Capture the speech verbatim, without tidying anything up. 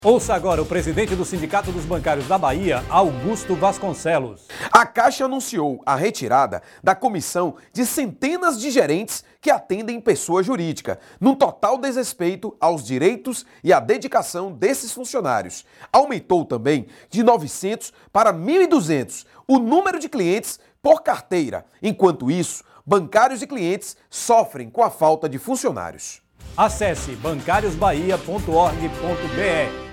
Ouça agora o presidente do Sindicato dos Bancários da Bahia, Augusto Vasconcelos. A Caixa anunciou a retirada da comissão de centenas de gerentes que atendem pessoa jurídica, num total desrespeito aos direitos e à dedicação desses funcionários. Aumentou também de novecentos para mil e duzentos o número de clientes por carteira. Enquanto isso, bancários e clientes sofrem com a falta de funcionários. Acesse bancários bahia ponto org ponto br.